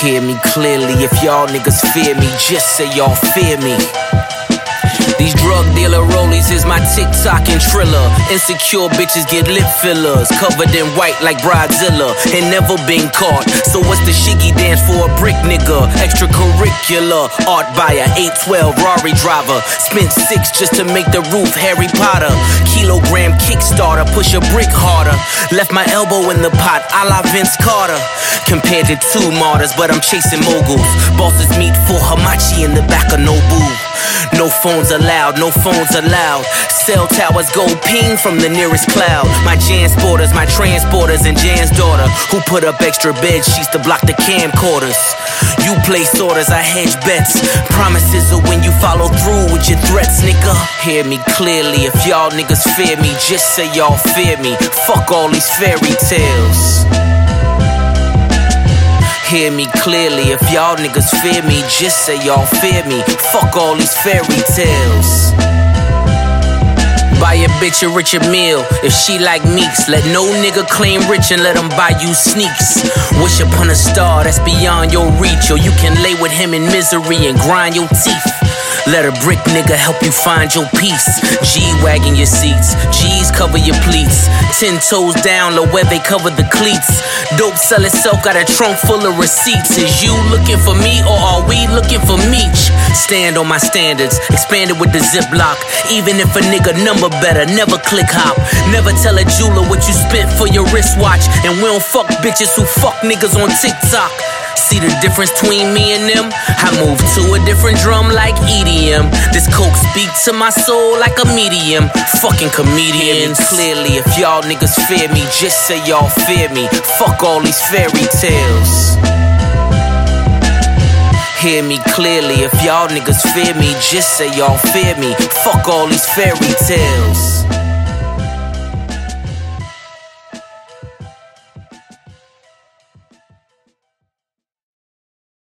Hear me clearly, if y'all niggas fear me, just say y'all fear me. These drug dealer rollies is my TikTok and Triller. Insecure bitches get lip fillers, covered in white like Bridezilla, and never been caught. So what's the shiggy dance for a brick nigga? Extracurricular, art buyer, 812 Rari driver. Spent 6 just to make the roof Harry Potter. Kilogram Kickstarter, push a brick harder. Left my elbow in the pot, a la Vince Carter. Compared to 2 martyrs, but I'm chasing moguls. Bosses meet for Hamachi in the back of Nobu. No phones allowed, no phones allowed. Cell towers go ping from the nearest cloud. My Jansporters, my transporters, and Jan's daughter, who put up extra bed sheets to block the camcorders. You place orders, I hedge bets. Promises are when you follow through with your threats, nigga. Hear me clearly, if y'all niggas fear me, just say y'all fear me. Fuck all these fairy tales. Hear me clearly, if y'all niggas fear me, just say y'all fear me. Fuck all these fairy tales. Buy a bitch a richer meal, if she like Meeks. Let no nigga claim rich and let him buy you sneaks. Wish upon a star that's beyond your reach, or you can lay with him in misery and grind your teeth. Let a brick nigga help you find your peace. G-wagging your seats, G's cover your pleats. 10 toes down, low where they cover the cleats. Dope sell itself, got a trunk full of receipts. Is you looking for me or are we looking for Meech? Stand on my standards, expanded with the Ziploc. Even if a nigga number better, never click hop. Never tell a jeweler what you spent for your wristwatch. And we don't fuck bitches who fuck niggas on TikTok. See the difference between me and them? I move to a different drum like EDM. This coke speak to my soul like a medium. Fucking comedians. Clearly, if y'all niggas fear me, just say y'all fear me. Fuck all these fairy tales. Hear me clearly, if y'all niggas fear me, just say y'all fear me. Fuck all these fairy tales.